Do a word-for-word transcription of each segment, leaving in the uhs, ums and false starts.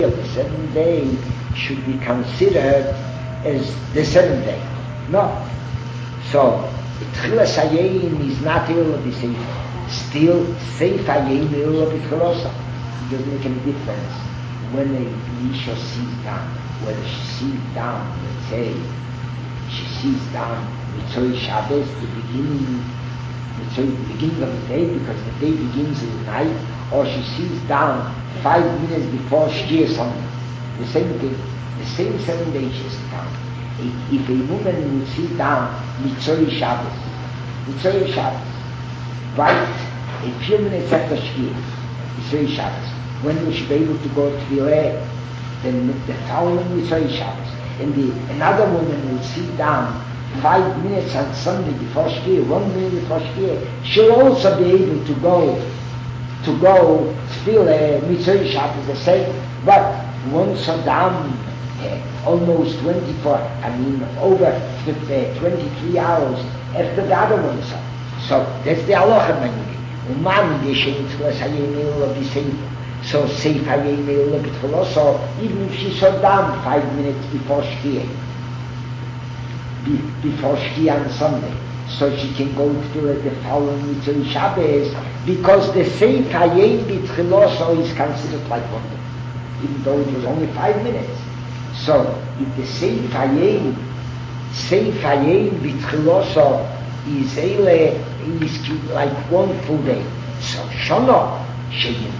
the seventh day should be considered as the seventh day. No. So, Tchilas Hayom is not Eila B'Seifa. Still, Seifa Hayom Eila B'Tchilosa. It doesn't make any difference when a Isha sees down, whether she sees down, let's say, she sees down Mitzvah Shabbos, the beginning, Mitzvah, the beginning of the day, because the day begins in the night, or she sees down five minutes before Shkia Sunday. The same thing, the same seven days she sees down. If a woman would see down Mitzvah Shabbos, Mitzvah Shabbos, right, a few minutes after Shkia, Mitzvah Shabbos, when will she be able to go to Vileh? Then the following Mitzvah Shabbos. And the, another woman will sit down five minutes on Sunday before Shkia, one minute before Shkia. She'll also be able to go to go to a Mitzvah Shabbos the same. But once are down uh, almost twenty-four, I mean over uh, twenty-three hours after the other ones are. So that's the halacha manually. Uman deshen tzlas hayom eila b'seifa. So Seif Hayom Eila B'Tchilosa, even if she saw down five minutes before Shkia, be, before Shkia on Sunday, so she can go to the following Mitzvah Shabbos, because the Seif Hayom B'Tchilosa is considered like one day, even though it was only five minutes. So if the Seif Hayom, Seif Hayom B'Tchilosa is Eile, is like one full day. So Shono, in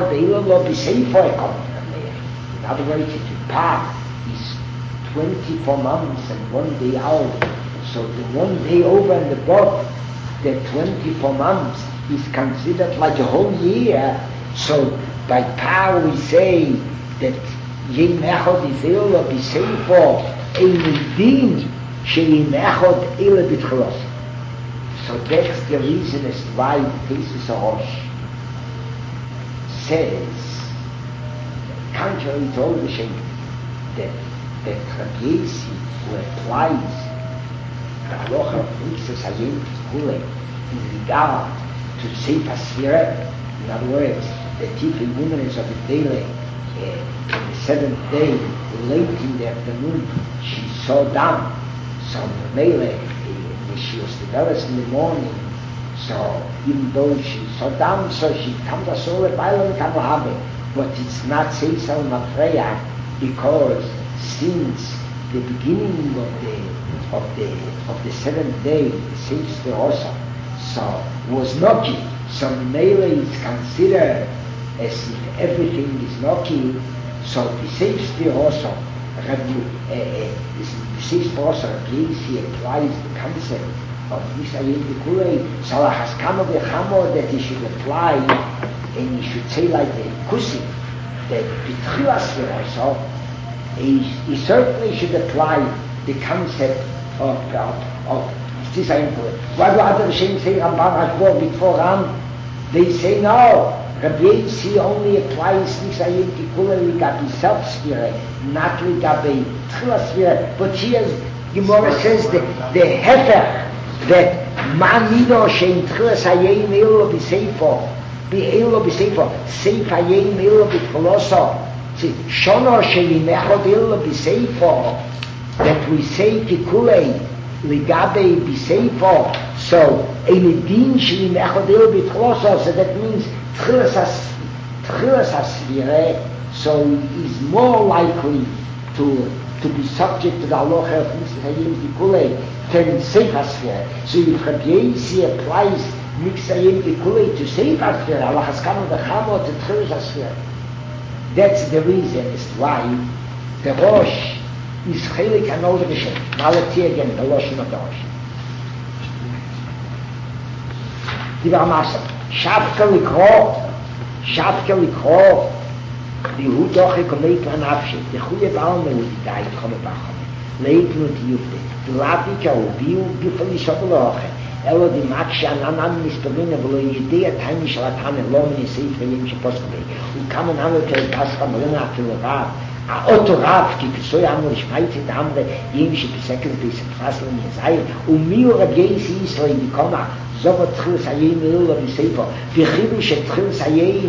other words, if the path is twenty-four months and one day out, so the one day over and above the twenty-four months is considered like a whole year. So by power we say that Yem Echad is Eila B'Seifo Eilidin Sheyem Echad Eila B'Tchilos. So that's the reason as why Tesis Rosh says, contrary to all the shame, that that Rabbi Yossi, who applies the halacha of Mitzvahs Hayom Kule in regard to Sefer Sfira, in other words, that if a woman is of a daily, uh, on the seventh day, late in the afternoon, she saw down, so the Mele, uh, she was developed in the morning. So even though she saw down, so she comes to Sole Bailam Kamahabe, but it's not Seisal Mafreya, because since the beginning of the of the of the seventh day, the sixth Rosa, so was Noki. So Mele is considered as if everything is Noki. So the sixth Rosa, the sixth Rosa, he applies the concept of Yisayim B'Kulei, Salah Haskama B'Chamo, that he should apply, and he should say like the Kusi, that B'Tchilas V'Roso, he, he certainly should apply the concept of of, of Yisayim B'Kulei. Why do other Hashem say Rambam Hashbor before Ram? They say no, Rabbi Yossi only applies Yisayim B'Kulei Ligabi Self-Sphere, not Ligabi Tchilas Sphere, but here Gemara says the, the Hefer, that ma mido shein tchilas hayom eila b'seifo b'eila b'seifo seif hayom eila b'tchiloso shono shein echad eila b'seifo, that we say kikulei ligabe b'seifo, so ein din shein echad eila b'tchiloso, so that means tchilas hasfire, so is more likely to to be subject to the halacha of Mitzvah Hayom B'Kulei than Sefer Sfira. So if Rabbi Yossi applies Mitzvah Hayom B'Kulei to Sefer Sfira, Allah has come with the Chamo to Tchilas Sfira. That's the reason as to why the Rosh is Chelik and all the Shem. Now let's see again the Lashon of the Rosh. Divrei Masa, Shavka Likro, Shavka Likro, die hu doch gekommen an abschied der goeie baume wo die tijd kommen bachen leek nur die jufte die lapika o bio gefällig schokolade elo die maksha an an nicht beginnen wo die idee tani schlatane lomni sei für ihn poskobe und kann man andere das kann man nach für rat a otoraf ki so ja nur schmeite da andere jüngste besekel bis faseln mir sei und mir Rabbi ist so in die komma so wird tschus hayim elo bi seifa für chibische tschus hayim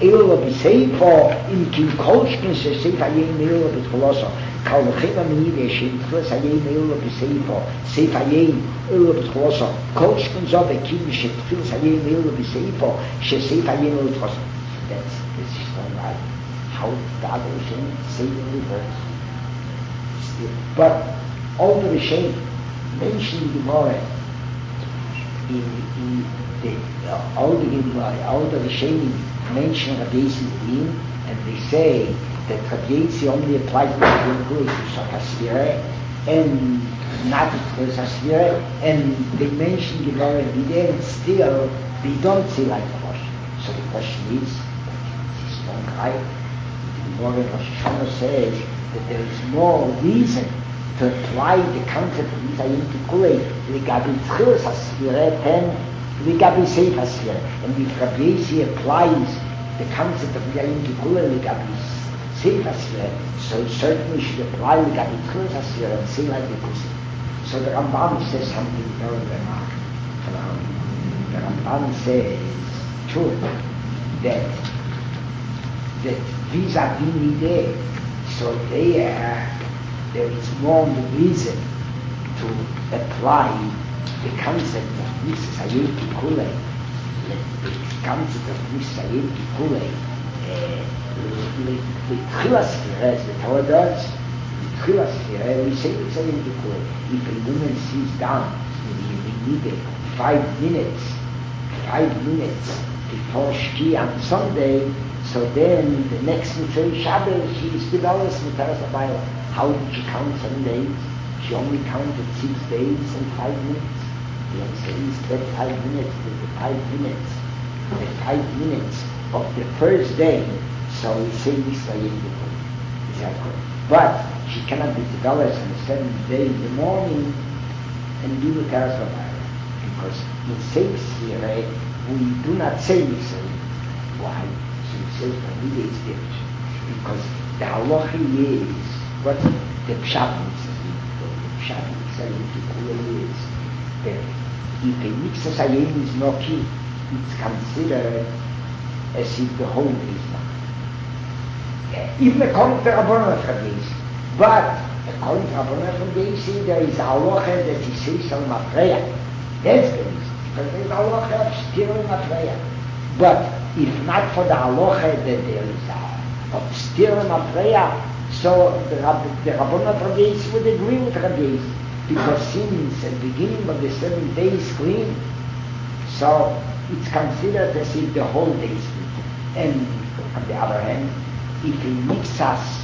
Eilo b'seifo, im kim kolshkin she seif hayim eilo b'tcholoso. Kal v'chema miyide, shem tchlos hayim eilo b'seifo, seif hayim eilo b'tcholoso. Kolshkin zo v'kim she tchlos hayim eilo b'seifo, she seif hayim eilo b'tcholoso. That's, this is not right. How the other Hashem say in reverse. But all the Hashem mentioned Gemara in, in the uh, all the Gemara, all the Hashem mention Rabbi Yossi Din, and they say that Rabbi Yossi only applies to the Gemara to Hasvira and not to Hasvira, and they mention Gemara in there, and still they don't say like the Rosh. So the question is, is this wrong, right? Gemara in Rosh Hashanah says that there is more reason to apply the concept of Yisayim Tikulei Ligabi Tchilas Hasvira and Ligabi Seif Hasvira. And if Rabbi Yossi applies the concept of Yisayim Tikulei Ligabi Seif Hasvira, so it certainly should apply Ligabi Tchilas Hasvira and say like the Kusi. So the Rambam says something very remarkable. The Rambam says, true, that that vis-a-vis Nideh, so there, there is more reason to apply the concept of Nisayim Tikulei, the concept of Nisayim Tikulei, the Tchilas Sfira, as the Torah does, the Tchilas Sfira, we say Nisayim Tikulei. If a woman sees down in the Nideh five minutes, five minutes before Shki on Sunday, so then the next Mitzvah Shabbos, she develops Mitaras Abayla. How did she count seven days? She only counted six days and five minutes. The answer is that five minutes, the five minutes, the five minutes of the first day. So we say Yisrael Yisrael. Is that correct? But she cannot be developed on the seventh day in the morning and do Mitaras Abayla. Because in Seif Sireh, we do not say Yisrael. Why? So it says Ramida is different. Because the halacha is what the pshat is. The pshat is that if a mixed sayim is noki, it's considered as if the whole day is not. Even according to Rabbanan of Rabbi Yossi. But according to Rabbanan of Rabbi Yossi, there is a halacha that he says al mafreya. That's the reason. Because there is a halacha of still mafreya. But if not for the halacha that there is a of still mafreya, so the, the Rabbanan of Rabbi Yossi would agree with Rabbi Yossi, because since the beginning of the seven days clean, so it's considered as if the whole day is clean. And on the other hand, if he mixes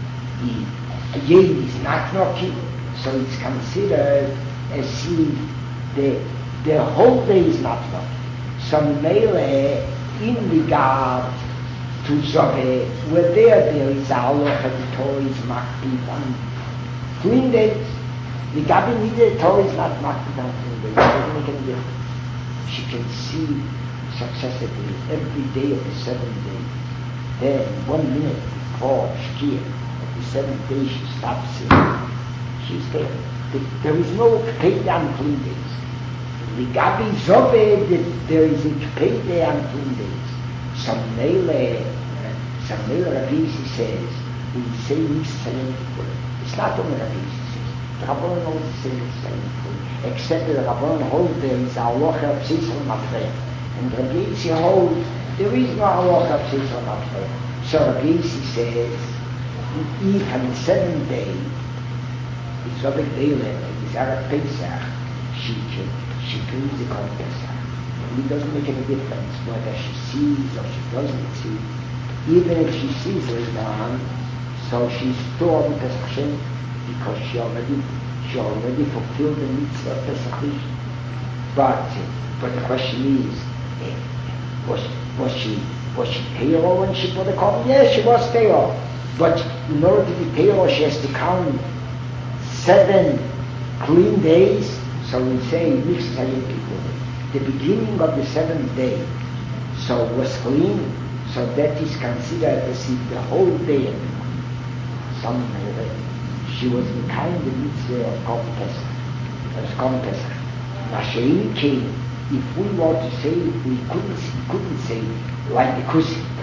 the yeh is not noki, so it's considered as if the the whole day is not noki. So mele in regard to Zobe, where there there is a halacha, the Torah is makpid on clean days. The Gabi Nideh Torah is not makpid on clean days. It doesn't make any difference. She can see successively every day of the seventh day. Then one minute before Shkia of the seventh day she stops it. She's there. There is no pay on clean days. The Gabi Zobe, there is a pay day on clean days. Some Mele, some Mele Rabbi Yossi says, we say Yisayim Tikulei. It's not only Rabbi Yossi says. The Rabbanan always say Yisayim Tikulei. Except that the Rabbanan holds there is a halacha of Seisel Mafreya. And Rabbi Yossi holds there is no halacha of Seisel Mafreya. So Rabbi Yossi says, if on the seventh day, it's Zobek Deileh, it's Arab Pesach, she can, she brings the Korban Pesach. It doesn't make any difference whether she sees or she doesn't see. Even if she sees later on, so she's still on Pesach Hashem because she already she already fulfilled the mitzvah of Pesach. But but the question is, eh, was was she was she Teiro when she put the Korban? Yes, she was Teiro. But in order to be Teiro, she has to count seven clean days. So we say mixed people. The beginning of the seventh day, so was clean, so that is considered as if the whole day, some she was the kind of mitzvah of Korban Pesach, as Korban Pesach. Mashiach came, if we were to say, we couldn't, couldn't say like the Kusi.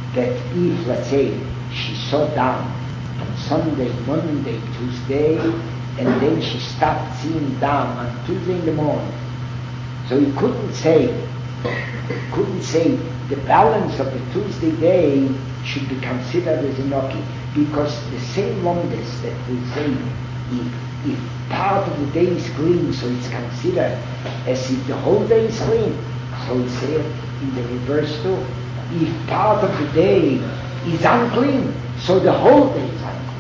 that if, let's say, she saw down on Sunday, Monday, Tuesday, and then she stopped seeing down on Tuesday in the morning. So he couldn't say, couldn't say the balance of the Tuesday day should be considered as enoki, because the same oneness that we say, if, if part of the day is clean, so it's considered as if the whole day is clean. So we say it in the reverse too. If part of the day is unclean, so the whole day is unclean.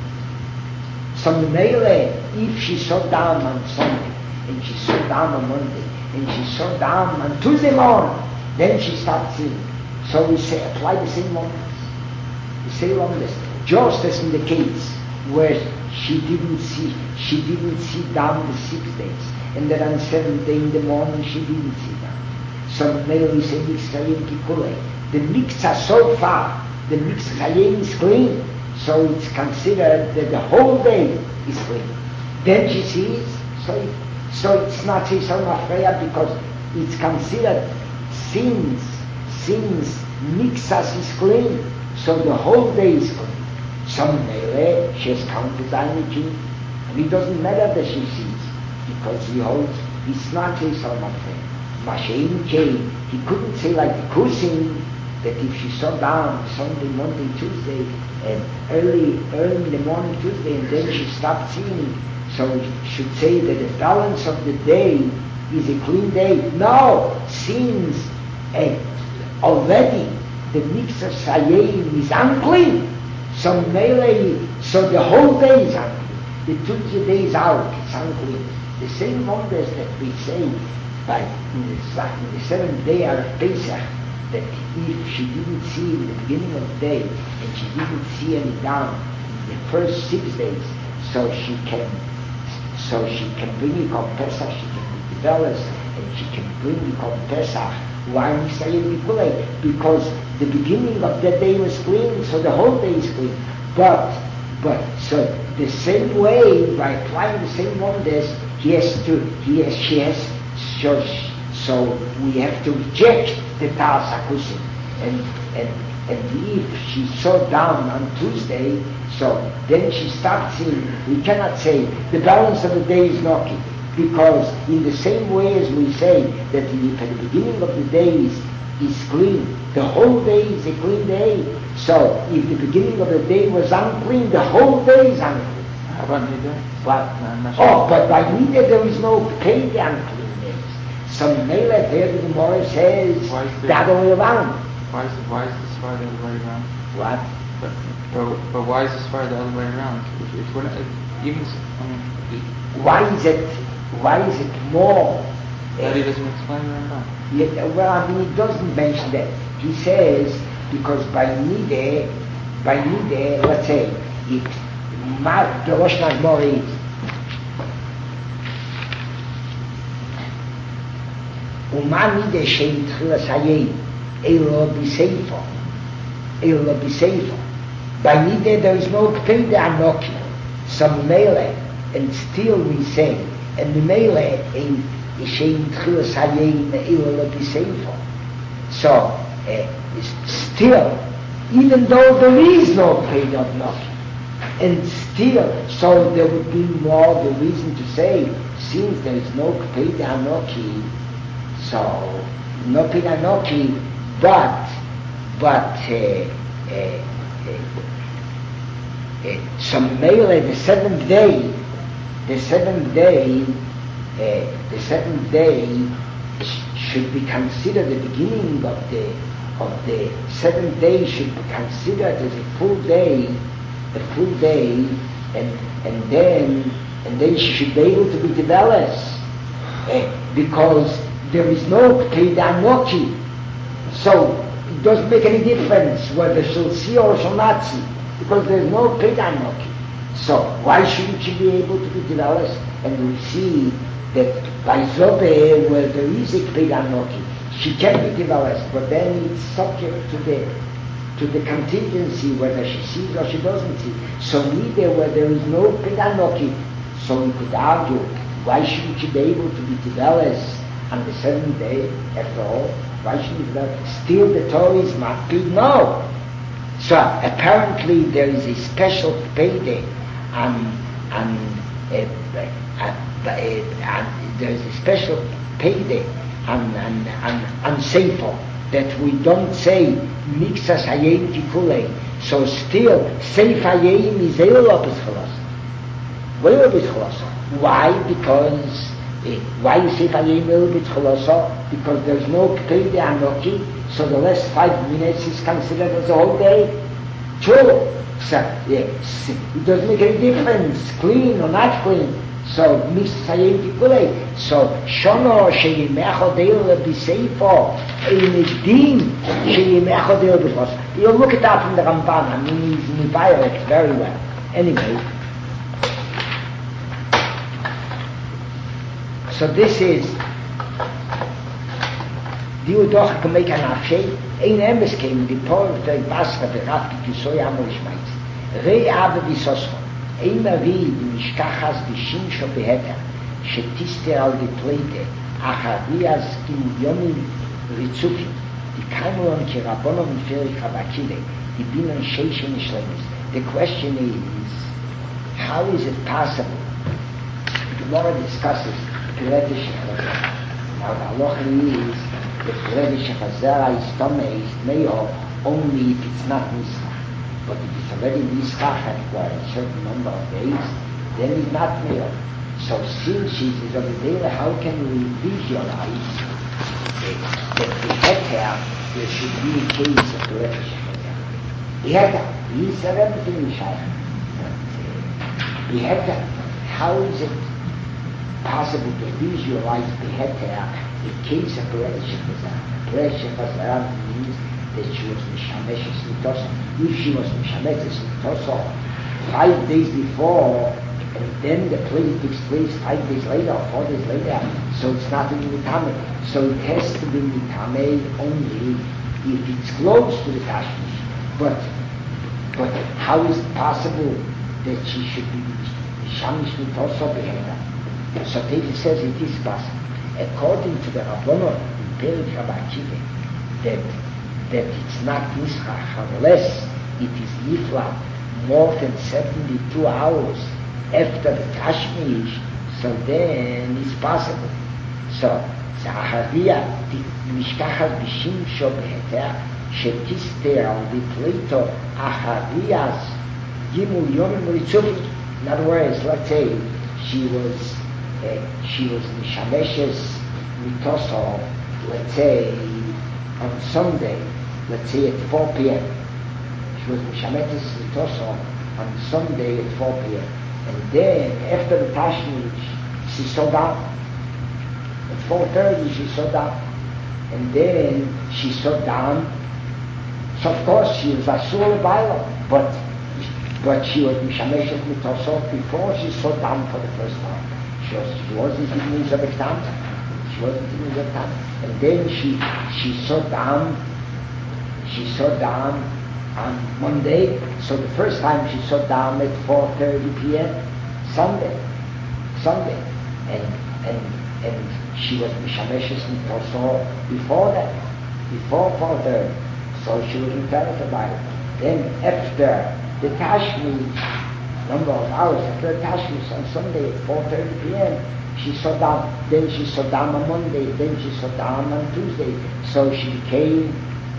So Mele, if she saw down on Sunday, and she saw down on Monday, and she saw down on Tuesday morning, then she starts seeing. So we say, apply the same oneness. The same oneness. Just as in the case where she didn't see, she didn't see down the six days, and then on the seventh day in the morning she didn't see down. So Mele, we say, Mitzrayim Kikule. The mikzah so far, the mikzah is clean, so it's considered that the whole day is clean. Then she sees, so, so it's not Yisrael Mafreya because it's considered since, since mikzah is clean, so the whole day is clean. Some Mele, she has counted energy, and it doesn't matter that she sees, because he holds, it's not Yisrael Mafreya. Mashiach came, he couldn't say like the Kusim, that if she saw down Sunday, Monday, Tuesday, and early, early in the morning Tuesday, and then she stopped seeing, so we should say that the balance of the day is a clean day. No, since uh, already the mikzah sayim is unclean, so Mele, so the whole day is unclean. The Tuesday day is out, it's unclean. The same wonders that we say by in the, in the seventh day of Pesach, that if she didn't see in the beginning of the day and she didn't see any down in the first six days, so she can so she can bring it on Pesach, she can be developed, and she can bring it on Pesach. Why we say it? Because the beginning of the day was clean, so the whole day is clean. But but so the same way, by applying the same wonders, he has to he has she has so so we have to reject the Ta'as HaKusim. And, and, and if she saw down on Tuesday, so then she stopped seeing. We cannot say the balance of the day is Noki, because in the same way as we say that if at the beginning of the day is, is clean, the whole day is a clean day. So if the beginning of the day was unclean, the whole day is unclean. How about Nida? But, oh, but by Nida there is no pay the unclean. So Mele there the Gemara says the other way around. Why is, why is this far the other way around? What? But, but, but why is this far the other way around? If, if we're not, if even, I mean, it, why is it, why is it more? That he doesn't explain very well. Yeah, well, I mean, he doesn't mention that. He says, because by Nide, by Nide, let's say, it, the Rosh Hashanah is, ומה מידה שהתחיל לסיים? אלו בסייפו. אלו בסייפo. By Nida there is no Kpede Anoki. Some Mele, and still we say, and the Mele in שהתחיל לסיים אלו בסייפo. So, uh, still, even though there is no Kpede Anoki, and still, so there would be more the reason to say, since there is no Kpede Anoki, so, no Pinanoki, but, but, uh, uh, uh, uh, some Mele, the seventh day, the seventh day, uh, the seventh day sh- should be considered the beginning of the, of the seventh day should be considered as a full day, a full day, and, and then, and then she should be able to be developed, uh, because there is no Keidanoki. So it doesn't make any difference whether she'll see or she'll not see, because there's no Keidanoki. So why shouldn't she be able to be developed? And we see that by Zobe, where there is a Keidanoki, she can be developed, but then it's subject to the to the contingency whether she sees or she doesn't see. So neither where there is no Keidanoki, so we could argue, why shouldn't she be able to be developed on the seventh day, after all? Why shouldn't that? Still the Torah is not good? No. So apparently there is a special payday and and, uh, uh, uh, and there is a special payday and and and, and Sefer that we don't say Mixas Hayim Tikulei. So still Sefer Hayim is Eilop is Cholos. Eilop is Cholos. Why? Because uh, why is Sefer Hayim Eilop is Cholos? Because there's no payday Anoki. So the last five minutes is considered as a whole day. True. So, yes, it doesn't make any difference, clean or not clean. So, Misayim Tikulei. So, Shono Sheyimecho Deil B'Seifo, in Din Sheyimecho Deil B'Chos. You'll look it up in the Ramban. I mean, he's Mivayo it very well. Anyway, so this is die doch kann make an Afshay, ein Emes came, die Paul, der Basra, der Rav, die Kisoy Amor Ishmaitz. Rei Ave Visoscho, ein Mavi, die Mishkachas, die Shinsho Beheter, שתיסתר על דפליטה, אחריאז כמיליונים ריצופים, die Kaimon Kirabonon Ferik Rabakile, die Binnen Sheishen Ishlemis. The question is, how is it possible? The Gemara discusses Pilete Shechazara. Now the halacha is that Pilete Shechazara is Tome, is Meyo, only if it's not Nischach. But if it's already Nischach and for a certain number of days, then it's not Meyo. So since she is over there, how can we visualize that the heter, there should be a case of Pilete Shechazara? The heter, he is everything in Shach. The heter, how is it possible to visualize the heter in case of Pilete Shechazara? Pilete Shechazara means that she was Mishameshes Mitoso. If she was Mishameshes Mitoso five days before, and then the play takes place five days later or four days later, so it's not in Mitame. So it has to be Mitame only if it's close to the Tashmish. But but how is it possible that she should be Mishamish Mitoso Behena? So David says it is possible. According to the Rabbanon in Perik Rabakive, that that it's not Nischach unless it is Nifla more than seventy-two hours after the Tashmish, so then it's possible. So, Zaharia, Mishkachas B'Shimsho B'Heter, Shetister al Dipleto Acharias Gimul Yomim Ritzufim. In other words, let's say she was uh, she was Mishameshes Mitoso, let's say on Sunday, let's say at four p.m. She was Mishameshes Mitoso on Sunday at four p.m. And then, after the Tashmish, she saw down. At four thirty, she saw down. And then, she saw down. So, of course, she was Asur Baila. But, but she was Mishameshet Mitosot before she saw down for the first time. She, was, she wasn't in Zabektam. She wasn't in Zabektam. And then, she, she saw down. She saw down on Monday. So the first time she saw down at four thirty p.m. Sunday, Sunday, and and and she was Mishameshes Mitoso before that, before four thirty. So she was entitled about it. Then after the Tashmish, number of hours after the Tashmish on Sunday at four thirty p.m. she saw down. Then she saw down on Monday. Then she saw down on Tuesday. So she became.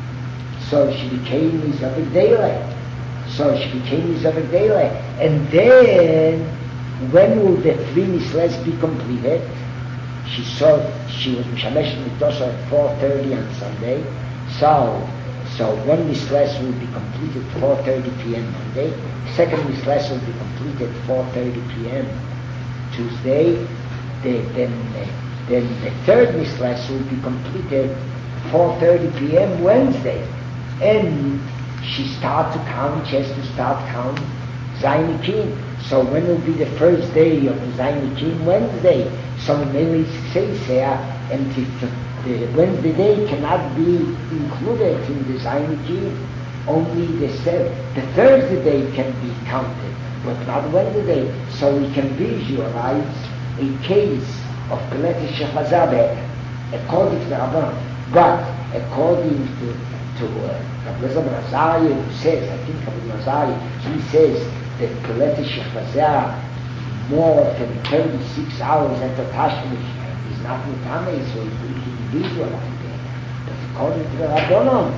So she became Mizavik Dele. So she became Mizavik Dele. And then, when will the three Misles be completed? She saw, she was Mishamesh Mitoso at four thirty on Sunday. So, so one Misles will be completed at four thirty p.m. Monday. Second Misles will be completed at four thirty p.m. Tuesday. The, then, uh, then the third Misles will be completed at four thirty p.m. Wednesday. And she starts to count, she has to start count Zainikim. So when will be the first day of the Zainikim? Wednesday. So mainly says here, and if the Wednesday day cannot be included in the Zainikim, only the seventh, the Thursday day can be counted, but not Wednesday day. So we can visualize a case of Pilete Shechazara according to the Rabbanon. But according to to uh, Rabbi Azariah, who says, I think Rabbi Azariah, he says that Peleti Shechvazera more than thirty-six hours after Tashmish is not Mutame, so we can visualize it. But according to the Rabbanon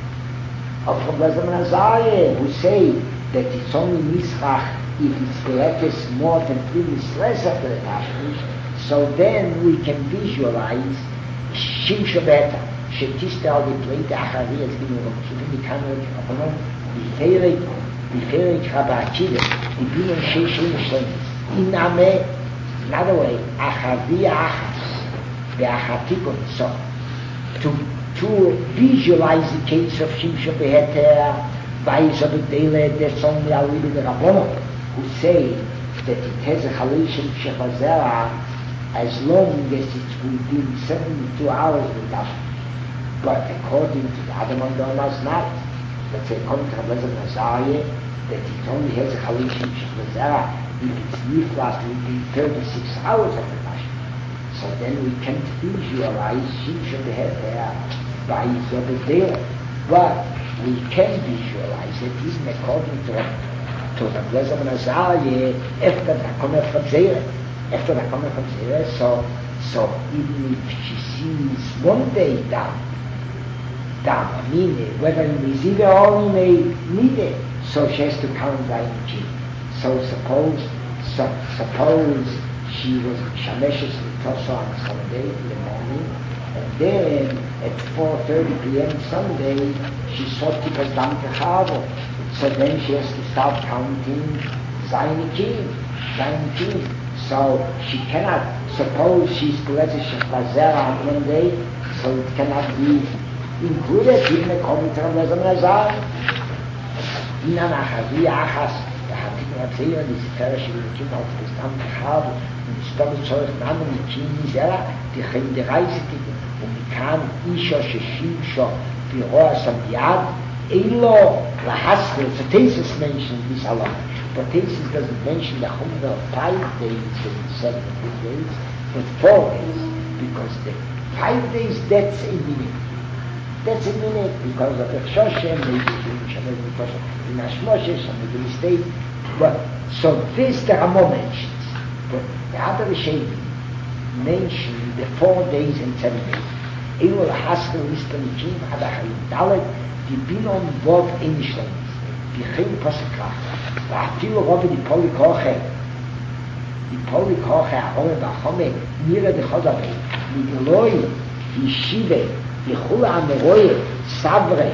of Rabbi Azariah, who say that it's only Mischach if it's Peletis more than three Misles after the Tashmish, so then we can visualize Shimsha Beta. שתסתר בפלט האחרי, אז כאילו גם פשוטים מכאן עוד כחפונות, בפרק, בפרק הבעתידה, הבינו שש שרים שלמס. אינמה, another way, אחרי האחס, והחתיקון, so, to, to visualize the case of Shimsha Beheter, Vaisa B'Dele, that's only a little bit Rabbanon, who say that it has a Chalishim Shechazera as long as it's within seventy-two hours with that. But according to the other Mandonas, not. Let's say, according to Rabbi Azariah, that it only has a Chalishim Shechazera if it's niflas within thirty-six hours of the Tashmish. So then we can't visualize Shimsha Beheter by Zobedele. But we can visualize it even according to to Rabbi Azariah after the Komer Chazera. After the Komer Chazera, so so even if she sees one day down, down, I mean, whether in Miziva or in a Nide, so she has to count by energy. So suppose, so, suppose she was Shameshes Mitoso on Sunday in the morning, and then at four thirty p.m. Sunday, she saw Tipas Dam Kechavo. So then she has to start counting Zainikim, Zainikim. So she cannot, suppose she's Peleti Shechvazera on one day, so it cannot be included even according to Rabbi Azariah. Inan Achavi Achas, the Hatik Ratzeiah, this Perish of the Kim of the Stam Kachav, and the Stam Tzorech Namen, the Kim Nizera, the Chem de Reisetik, and the Kan Isha Sheshim Sho, the Roa Samyad, Eilo Lahaskell, so Tesis mentions this a lot. But Tesis doesn't mention the number of five days and seven days, but four days, because the five days, that's a minute. That's a minute because of the Shoshem, maybe because of the Nashmoshes, and the mistake. But, so this the Ramo mentions. But the other Rishonim mention the four days and seven days. Eilo Lahaskell Nispanikim, Adachayim Dalet, die Binon Vov Einishlein. Die Chem Posekach. ואפילו רוב דיפולי כוחה, דיפולי כוחה, הרומא והחומא, נראה דחוד הרי, נגלוי, ישיבה, יחול המרוי, סברה,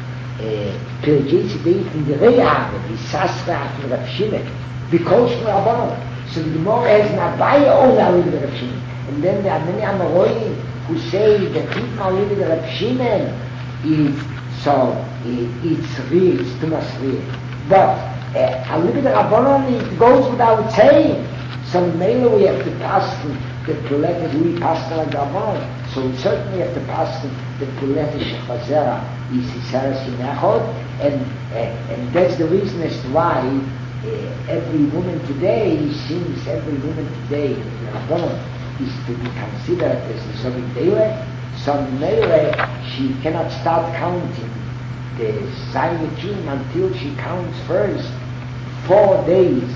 פרג'י צידאית, נדרי הערה, ויססרה אף לרב שמעון, בכל שמו רבנו. So the Gemara has an Abaye only a little bit of Shimon. And then there are many Amoroim who say that even a little bit of Shimon is, so, it's real, it's too much real. But Uh, a little bit of Rabbanon, it goes without saying. So mainly we have to pass the Peleti, we pass the Rabbanon. So we certainly have to pass the Peleti Shechvazera is Hisaras Yinachot, and uh, and that's the reason as to why uh, every woman today, since every woman today, the Rabbanon is to be considered as a Sobik Deile, so mainly she cannot start counting the Zainikim until she counts first four days,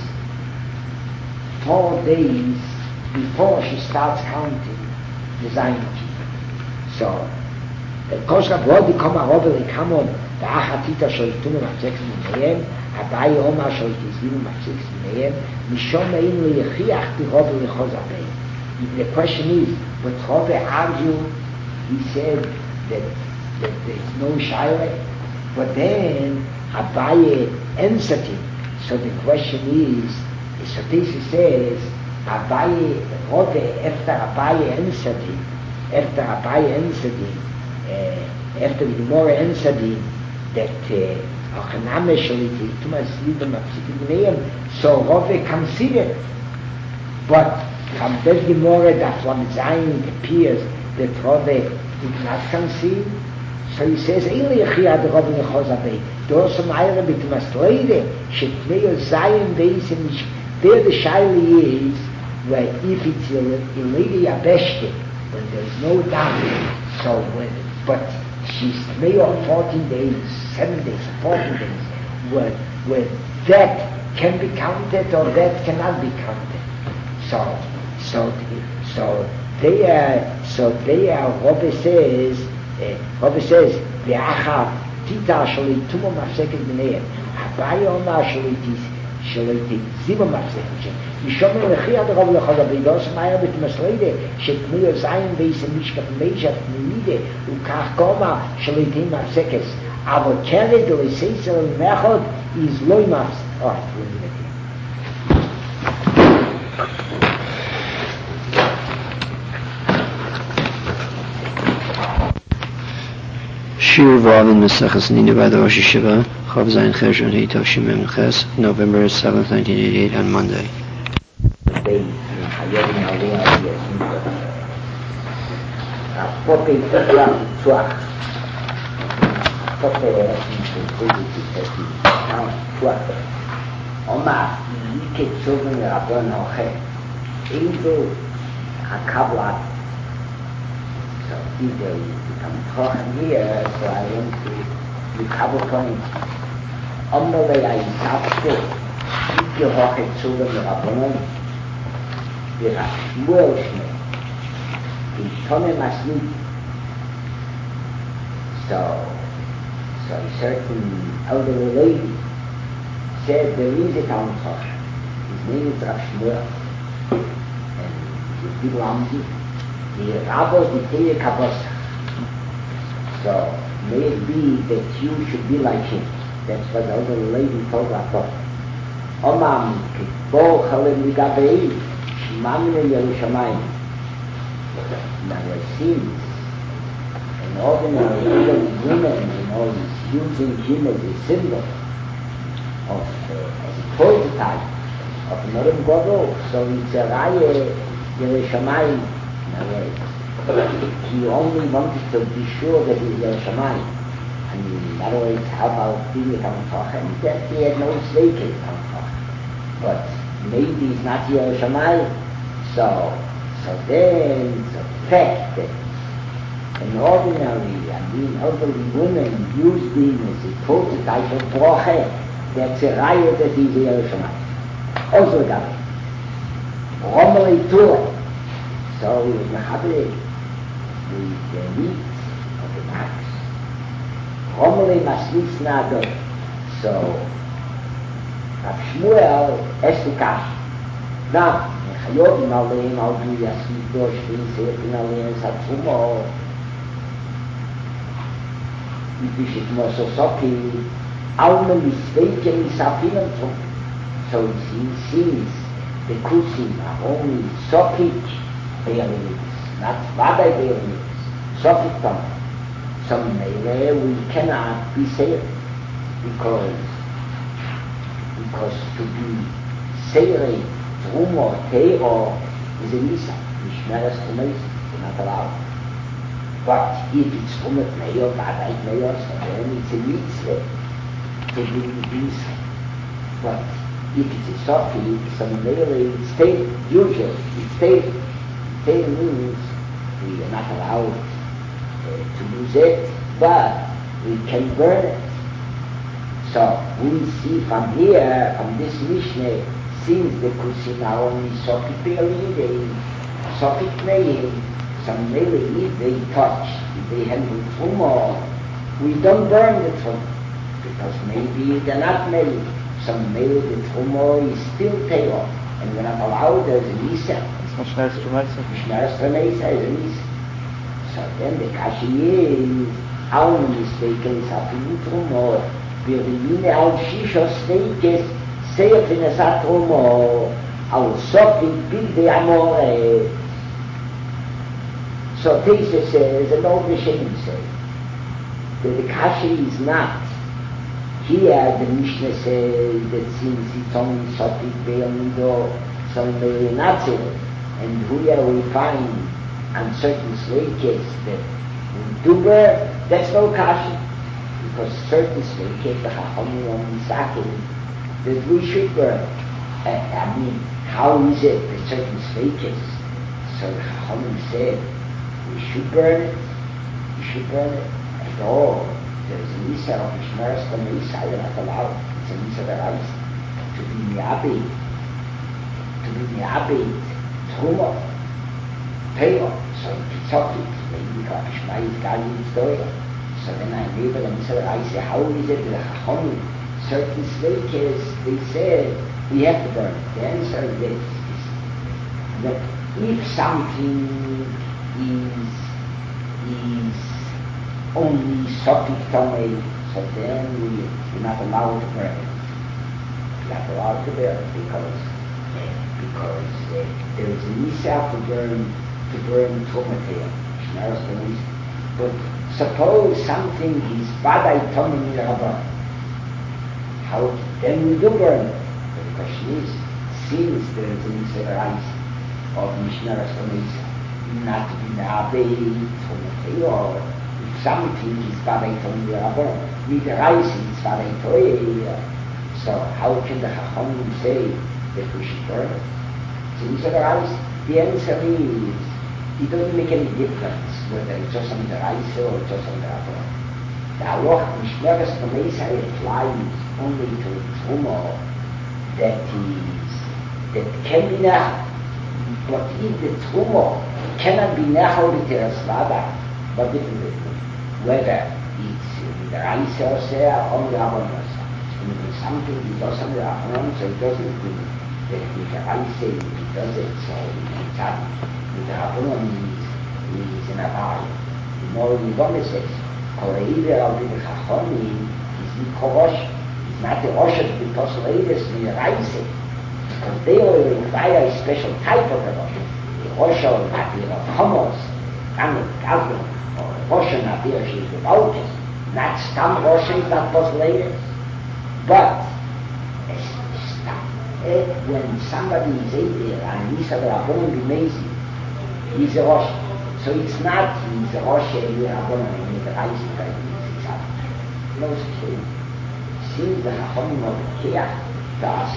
four days before she starts counting the Zainikim. So, Kosh Rabodi Koma Robel Ikamon, the Achatita Shoitunu Macheks Minehem, Abaye Oma Shoitizvinu Macheks Minehem, Mishom Mein Leyechiach Ti Robel Lechoz Abei. The question is, but Robel argued, he said that, that there's no Shaila, but then Abaye answered him. So the question is, so this says, Abaye, Rove, after Abaye answered him, after Abaye answered him, uh, after the Gemara answered him, that Achaname Shaliti, Tumas Yidam Apsikim Neim, so Rove considered. But from that Gemara, that from Zayin it appears that Rove did not concede. So he says, Eile Yechiyad Rov Lechoz Abei. There are some Eire mit Masleide, Shetmeo Zayin Beis, and there the Shaili is, where if it's a lady Yabeshke, when there is no doubt, so when, but, she's three or fourteen days, seven days, fourteen days, where, where that can be counted or that cannot be counted. So, so, so they are, so they are, Robbe says, uh, Robbe says, Ve'achav tita shali tumo mafseket b'neihem. Abaye Omar shali זיבו מפסק ישומר לכי עד רב לכל הבידוס מאיה בתמסלידה שתמיו זין ואיסם משקף מישת מימידה וכך קומה שליטים מפסקס אבל כלד ולסייסר ומחוד is לא מפסק אוהד ולמדתי Shir Vav in Maseches Nina by the Rosh Yeshiva, Chav Zayin Cheshvan Hei Tov Shin Mem Ches, November seventh, nineteen eighty-eight, on Monday. So either you become talking here, so I went to the couple points. Amalei Aisapte, Ike Hoche Zuge Merabonon, Vira Shmuel Shme, Tone Masnit. So, so a certain elderly lady said there is a town talk. His name is Rav Shmuel, and the people Amdi. The Rabbo the Teya Kabosach. So maybe that you should be like him. That's what the other lady told Rabbo. Omam Kitbo Chalem Ligabei Shimamine Yerushamayim. Now it seems an ordinary elderly women, you know, is using him as a symbol of, uh, as a prototype of another Godel. So it's a Raya Yerushamayim. He only wanted to be sure that he's Yerushalayim. And in other words, how about being a Talmud Chacham? That he had no stake in Talmud Chacham. But maybe he's not Yerushalayim. So, so then the fact that an ordinary, I mean elderly woman used him as a prototype of Broche, that's a raya that he's Yerushalayim. Also got it. Romelei Torah. So we were mechaber with the meat of the max. Romelei Maslis Nador. So Rav Shmuel Esikash. Now, Chayovim Aleim Al Du Yasmid Dosh V'Inseirtin Aleim Satzumo. Yipishit Mososoki Alme Misveike Misafinem Tzum. So it seems the Kusim are only Sokik Be'ermitz, not Vadai Be'ermitz, Sofik Tom. Some Meile we cannot be saved because because to be saved Trum or Teo is a Nisa, Mishmeres Tumeis, you're not allowed. But if it's Trum at Meio, Vadai Meio, so then it's a Mitzvah to do the Nisa. But if it's a Sofik, some Meile it's stayed, usually it's stayed. It means we are not allowed uh, to use it, but we can burn it. So we see from here, from this Mishnah, since the Kusim are only Sofik Be'alidei, Sofik Me'im, some Me'le, if they touch, if they handle Trumah, we don't burn the Trumah, because maybe they're not Me'le. Some Me'le, the Trumah is still Teor, and we're not allowed as a Nisa. Mishmeres Tumeisa. Mishmeres Tumeisa is a Nisa. So then the Kashi is, how many steakers have you Trumah? Virimine al Shishos steakers, Seif in a Satrumah, al Sofik Big de Amore. So Teisa says, and all the Shem says, that the Kashi is not. Here the Mishnah says that since it's only Sofik Be'amido, some may not say it. And here we find on certain slave cases that we do burn, that's no Kashi. Because certain slave cases, the Chachamim only sakin, that we should burn. Uh, I mean, how is it that certain slave cases? So the Chachamim said, we should burn it, we should burn it. And all, there's a Nisa of Mishmeres Komeisa, you're not allowed. It's a Nisa Berais to be Mi'abit, to be Mi'abit, Truma, Teiro. So it's up to it. Maybe because Mishmai is Gali Mitzdoya. So then I read the Nisa Berais, how is it that the Chachomim, certain slaves, they said, we have to burn it. The answer is this, is that if something is, is only Sopik Tomei, so then we, we're not allowed to burn it. We're not allowed to burn it because, uh, because uh, there is a Nisa to burn, to burn Trumatea. But suppose something is Badai Tomei Rabban. How then we do burn it? But the question is, since there is a Nisa Berais of Mishmeres Komeisa, not to be Me'abed Trumatea, if something is Badai Tomei Rabban, Miderais is Badai Toei, so how can the Chachomim say that we should burn it? It's a Nisa Berais. The answer is, it doesn't make any difference whether it's just on the Reise or just on the Rabban. The Halacha Mishmeres Komeisa applies only to a Truma that is, that can be Nechal. But if the Truma cannot be Nechal with the Rasvada, what difference is it? Whether it's with the Reise or Seah or on the Rabban or Seah. And if something is also on the Rabban, so it doesn't mean that with the Reise, if it does it, so it's happening. With the Rabban is, is in a bar. The more we want to say, Koreiver al the Chachomim is the Korosh. It's not the Rosh of the Posleides in the Reise. Because they will require a special type of a Rosh. The Rosh of Nadir of Chomos, Gamet, Gavron, or Rosh of Nadir she is the Balkis. Not Stam Rosh is not Posleides. But when somebody is there and Nisa Rabbanon B'Mezi, he's a Rosh. So it's not he's a Rosh and the Rabbanon in the Reise, but it's a no such thing. Since the Chachomim of the Kiach, that's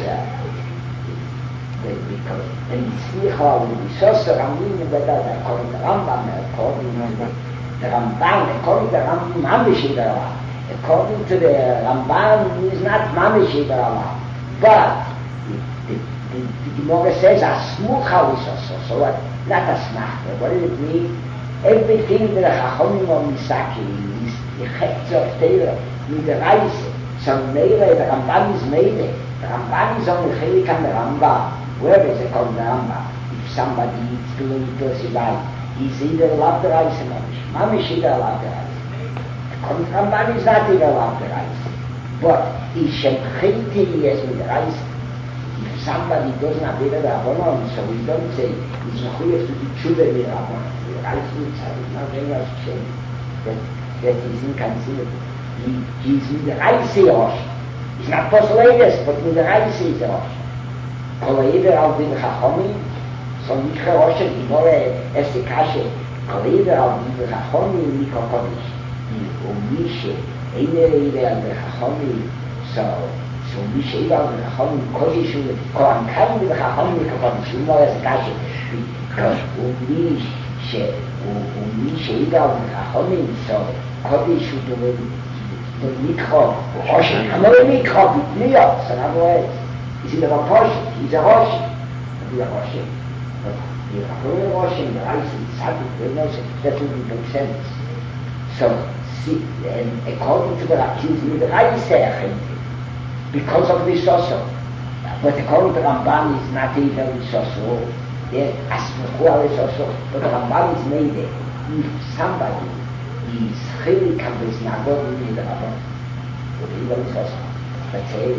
because and the Slicha with the Sosa Ramim, that according to Rambam, according to the Ramban, according to the Rambam, Mamish in the Rambam. According to the Ramban, he's not Mamish in the Rambam. But the, the, the Gemara says, Asmucha is also, so what? Not Asmach. What does it mean? Everything that the Chachomim of Misaki is the Chetz of Torah, in the Reise. So Meire, the Ramban is Meire. The Ramban is on the Chelik and the Rambam. Where is it called the Rambam? If somebody eats doing it to his life, he's either allowed the Reise or Mamish. Mamish either allowed the Reise. The Ramban is not either allowed the Reise. But if Shem Chiti is with the Reise, if somebody does not be the Rabbanon, so we don't say, he's not here to do Tshuva with Rabbanon. The Reise is not very much change. That, that is inconceivable. He, he's with the Reise Rosh. He's not Posleides, but with the Reise is Rosh. Koleiver al Din Chachomim, so Mikra Rosh, the more Esse Kashe, Koleiver al Din Chachomim, Mikra Kodesh. Umishe, Eine Reive al Din Chachomim, so, so Umishe Eiva al Din Chachomim, Kodesh, Koran Kaim Din Chachomim, Mikra Kodesh, the more Esse Kashe, because Umishe, Umishe Eiva al Din Chachomim, so Kodesh, the Mikra, Rosh, another Mikra, Bitniyot, so in other words, he's in a Rosh, he's a Rosh, he's a Rosh, but the Rosh and the Reise is Sadik, that wouldn't make sense. So, see, and according to the Reise, he's with the Reise, because of the Soso. But according to the Ramban, it's not even the Soso. As for the Soso, but the Ramban is made there. If somebody is really complex, not going to be the Ramban, but even the Soso. Let's say,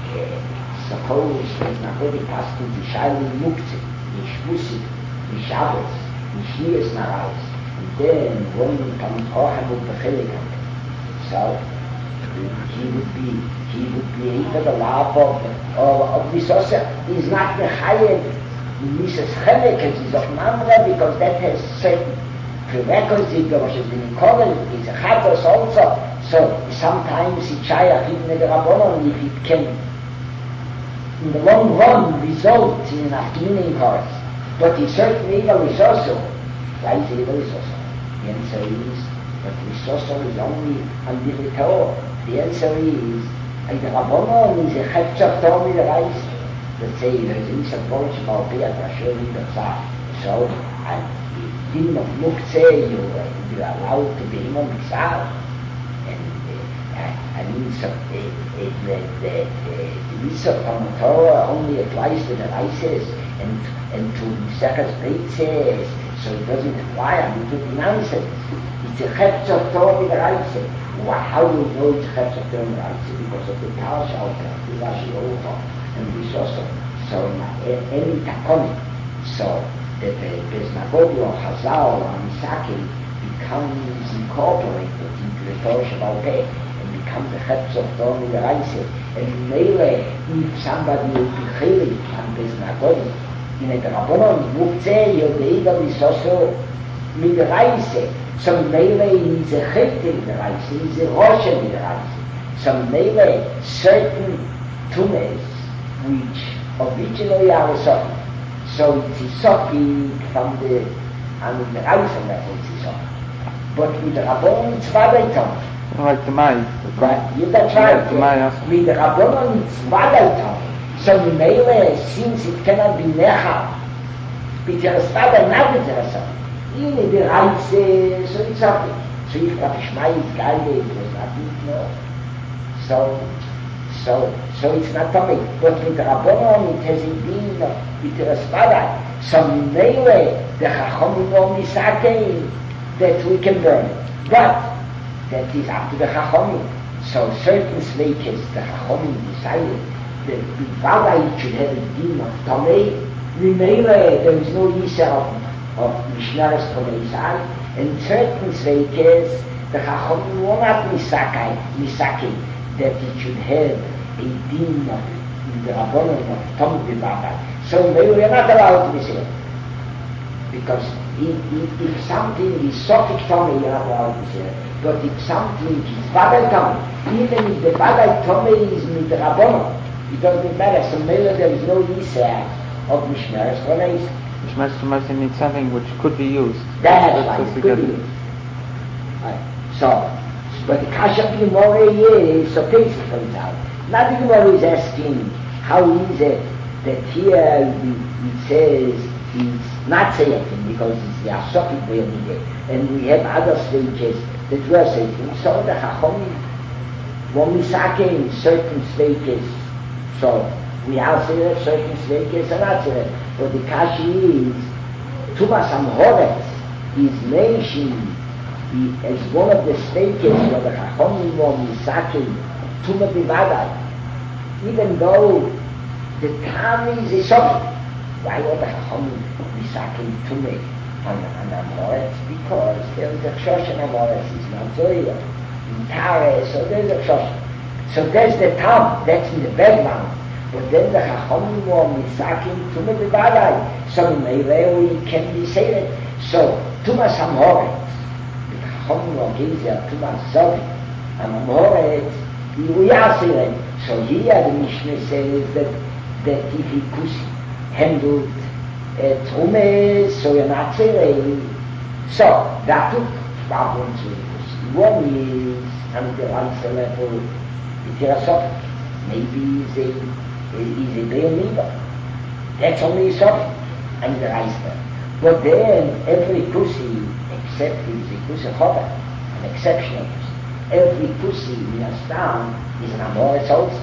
suppose there's not going to pass to the Shaili Mukti, the Shvusi, the Shabbos, the Shnias Narais, and then one becomes Ocham with the Chilikan. So he would be he would be able to laugh of of, of this also. He's not the higher Missus Chelik, he's of Mamre, because that has certain prerequisites, which has been called, he's a Chatos also. So sometimes he Chayach even the Rabbanon, if it can in the long run result in an afternoon course. But he certainly is also, right? He is also. The answer is But Risosol is only on the Torah. The answer is, and the Rabbanon is a Chefzach Torah with the rice. Let's say there is a Nisaborish about Piyat Rasher in the Tzah. So, and the din of Muktzeh, you, uh, you are allowed to be Imam Mitzvah. I mean, so it, it, the, the, the Mitzvah from the Torah only applies to the rices and, and to Mesechus Beitzes, so it doesn't apply on to the nonsense. It's a Chefzach Torah with the rices. Well, how do we know it's a Chefzach Torah with the rices? Because of the Parasha of the Rashi Orcha and the Risosol. So, any Takoni, so that the Beznagodi or Chazal or Misaki becomes incorporated into the Torah Shabbat Peh. Becomes a Chefzach Torah with the rice. And Mele, if somebody will be chaylik and Beznagodi, in a Rabbanon, Muktzeh, Yodeida, is also with the rice. So Mele is a chaylik with the rice, is a Rosh with the rice. So Mele, certain tunes, which originally are a sofi. So it's a sofi from the, and with the rice and that it's a sofi. But with the Rabbanon, it's Vadaitom. Like the Mai. Right, yeah, that's right. Yeah. With the Rabbanon, it's Vadaitom. So Mele, since it cannot be Nechal, B'tiras Vadai, not B'tiras Sofi. In the rice, so it's sofi. So if Rav Shmai is guided, it was not eaten, no. So, so, so it's not Tomei. But with the Rabbanon, it has a din of B'tiras Vadai. So Mele, the Chachomim or Misakei, that we can burn it. But that is up to the Chachomim. So certain slaves, the Chachomim decided that the Vadai should have a din of Tomei. Mimele, there is no Yisra of, of Mishnaras Tomei Zai. And certain slaves, the Chachomim will not Misakai, Misaki, that it should have a din of the Rabbanon of Tomei Vadai. So Mimele, we are not allowed to be said. Because if, if, if something is Sophic Tomei, you are not allowed to say. But if something is Vadai Tomei, even if the Vadai Tomei is with the Rabbanon, it doesn't matter. So maybe there is no Yisra of Mishmeres Tonei. Mishmeres Tonei needs something which could be used. That's right, it could be used. Right. So, but the Kasha of the Gemara is so basic for example. Now the Gemara is asking, how is it that here it says it's not saying because it's the Asofic Be'emide, and we have other stages that were saying. So the Chachomim were misake in certain stages. So we are saying certain stages are not saying. But the Kashi is Tumas Amhoret is mentioned as one of the stages where the Chachomim were misake Tumah B'Vadai, even though the time is a Sofic. Why would the Chachomim Misaki Tumei on Amoretz? Because there is a Shoshan Amoretz, it's not Zoya. In Tare, so there is a Shoshan. So there's the Tam, that's in the background. But then the Chachomim were Misaki Tumei B'Vadai. So in Meirei we can be saying it. So Tumas Amoretz, the Chachomim were Gezer, Tumas Zovi, and Amoretz, we are saying it. So here the Mishnah says that, that if he pussy, handled uh, Trume, so you're not saying. So, that took problems with it. One is, on the right level, B'tiras maybe is a, is a Be'er Midah. That's only a Sof, on the right level. But then, every pussy, except if it's a pussy Chobar, an exceptional pussy, every pussy in a town is an Amoretz also.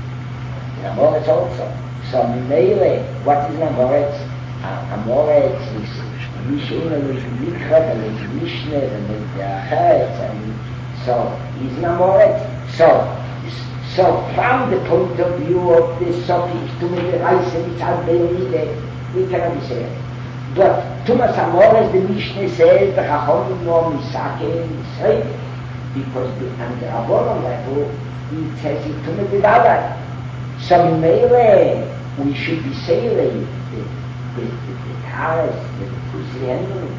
An Amoretz also. So Mele, what is an Amoretz? Uh, Amoretz is Mishina with Mikra and with Mishne and with Charetz, and so he's an Amoretz. So, so from the point of view of the Sofic to make the rice and it's out there, we cannot be saying. But Tumas Amoretz, the Mishne says the Chachomim no Misake and Israel, because the, on the Rabbanon level it says it to make the Vadai. So Mele, we should be sailing the, the, the, the cars, the pussy handling,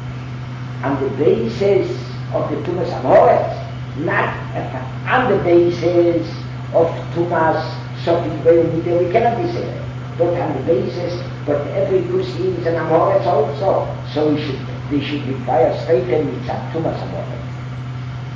on the basis of the Tumas Amoretz, not on the basis of Tumas Sofic Be'emide, we cannot be sailing, but on the basis, but every pussy is an Amoretz also, so we should, they should require straight and it's a Tumas Amoretz.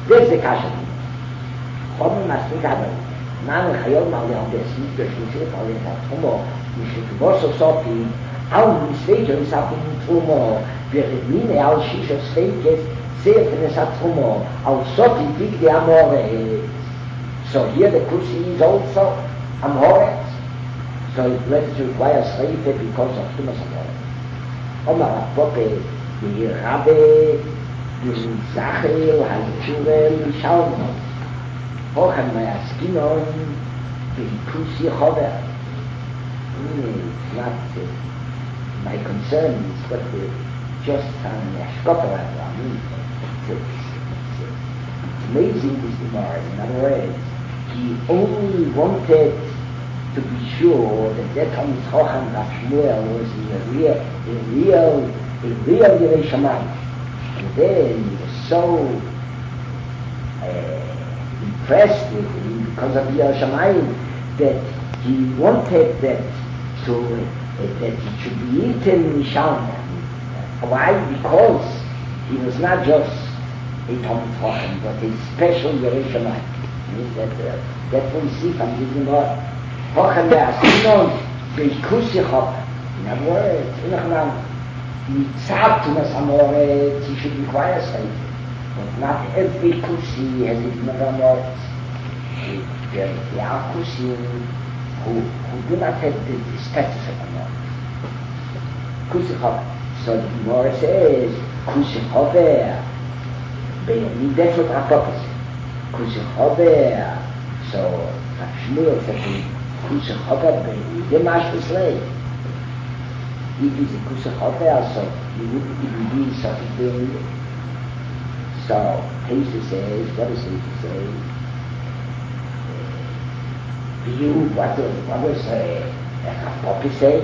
That's the kasha. Chomim mastik hadal. Nan chayol mal leon besit beshlushit al yezat chumo. Mishituboso sofi. Al misvejo isafim trumo. Viremine al shisha sveikes. Sefer esat trumo. Al sofi big de amore. So here the kusi is also amore. So it let's require sreife because of tumas amore. Omar apope the rabbe in Zachel Haichurel Shalom. Hochan Mayaskinon Beikusi Chover. It's not uh, my concern, it's what the just an Ashkopera. I mean, it's, it's, it's, it's amazing this Gemara. In other words, he only wanted to be sure that that on Chochan Shmuel was a real, a real, a real Yerei Shamayim. And then he was so uh, impressed with him because of Yerei Shamayim that he wanted that to uh, that it should be eaten Mishalma. Why? Because he was not just a Talmid Chacham, but a special Yerei Shamayim. That uh, that we see from the Gemara. Hochan le'asinon beikusi chover. In other words, in Achman, mitzat tumas amore, he should require something. But not every kusi has it in amore. There are kusi who, who do not have the, the status of amore. Kusi chover. So the Gemara says, kusi chover. That's what our purpose is. Kusi chover. So, Shmuel said, Kusa Chover, the master slave. If it's a Kusa Chover, so you wouldn't even be such a thing. So, Tesa says, what does Tesa say? You, what does, what does uh, Poppy say?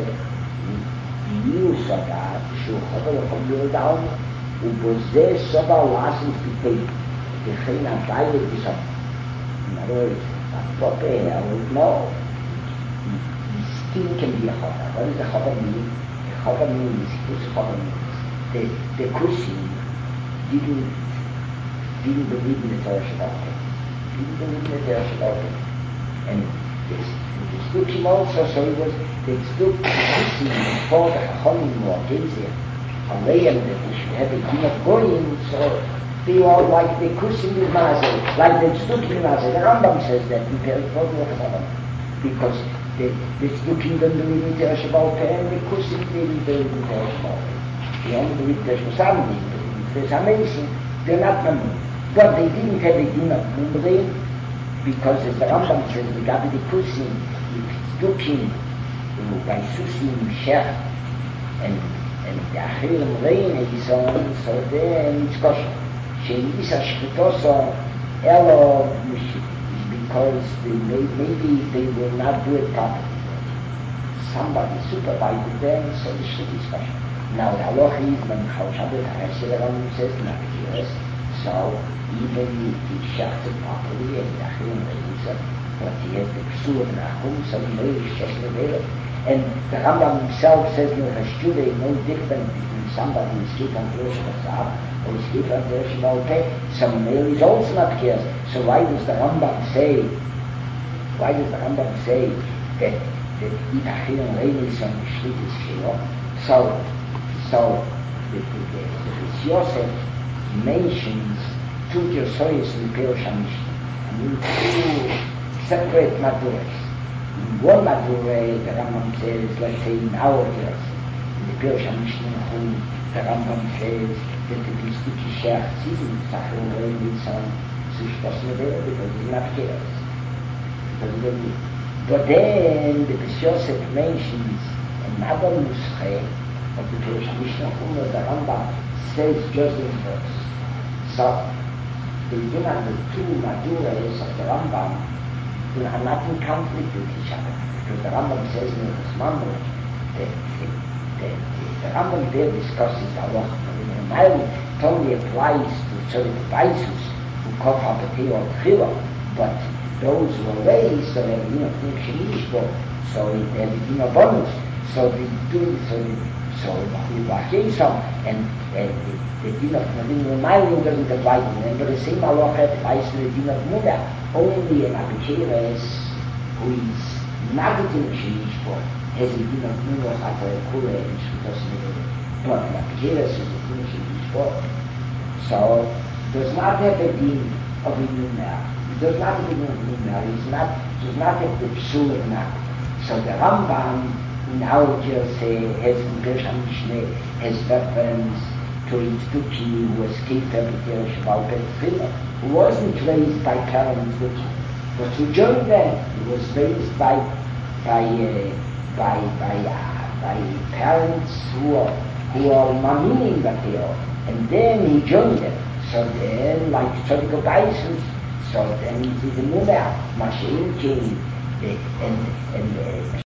You saw that, Shu Chover from your down, ובזה סובה לעשות פיפי, וכן הדייר בסוף. In other words, Poppy, I would know. Still can be a chover. What does a chover mean? A chover means, what's a chover means? The, the Kusim didn't, didn't believe in the Torah Shabbat. Didn't believe in the Torah Shabbat. And this, the Stukim also, so it was, the Stuk Kusim before the Chachamim were Gezer, Aleim, that they should have a din of Goyim, so they all like the Kusim with Mazeh, like the Stukim Mazeh. The Rambam says that in Perikot, because the, the Stukim don't believe in Torah Shabbat, and the Kusim didn't believe in Torah Shabbat. They only believe in Torah Shabbat. It's amazing. They're not Mamim. But they didn't have a din of Mumrim, because as the Rambam says, the Gabi the Kusim, if Stukim, by Susim, Shech, and and the Achirim Rein, and so on, so then it's kosher. Shein Isa Shchitoso, Elo, because they may, maybe they will not do it properly. Somebody supervises them, so the shit is kosher. Now the halacha is when Chal Shabbat HaShem says not yes, so even if he shuts it properly and the Achirim Rein, but he has the Psul of Nachum, so he knows Shesh Levelet. And the Rambam himself says in Hashtude no different between somebody who is keep on Rosh Hashanah or is keep on Rosh Hashanah. Some male is also not cares. So why does the Rambam say? Why does the Rambam say that that Itachim Rein is on the Shlit is Shilo? So so the the the Yosef mentions two Josoyes in Pirush HaMishnah. I mean two separate maduras. In one Madure, the Rambam says, let's say in our case, in the Pirush HaMishnah, the Rambam says that the Sticky Shech Tzidin, Sachel Rein, needs some Sushtos Medera, because he's not chaos. Because he doesn't need. But then the Beis Yosef mentions another Nusche of the Pirush HaMishnah, the Rambam says just in verse. So, they do not the two Madures of the Rambam they are not in conflict with each other, because the Rambam says in the Usmanu that the, the, the Rambam there discusses halacha, but in the Mile it only applies to Tzorik Baisus who kof hapatei or tchila, but those who are raised, so they have you know think shemishbo, so they have you know bonus. So they do, so they, so Bachesam and, and the, the din of Navin Mailing doesn't apply to them, but the same halacha applies to the din of Muda. Only an Abikeres who is not a din of Shemishpo has a din of Muda Chata Kula and Shutas. But an Abikeres is a din of Shemishpo. So does not have a din of a Muda. He does not have a din of Muda. He's not, does not have the Psul of Nak. So the Rambam in our say has in Gershon Mishneh has reference to Yitzduki who was Kefer B'Ter Shabbal Bet Tchila, who wasn't raised by parents which was who joined them. He was raised by by uh, by by uh, by parents who are who are maminim that they are, and then he joined them. So then, like Tzaddik Baisus, so then he's the Munah, Mashiach came, and and. Uh,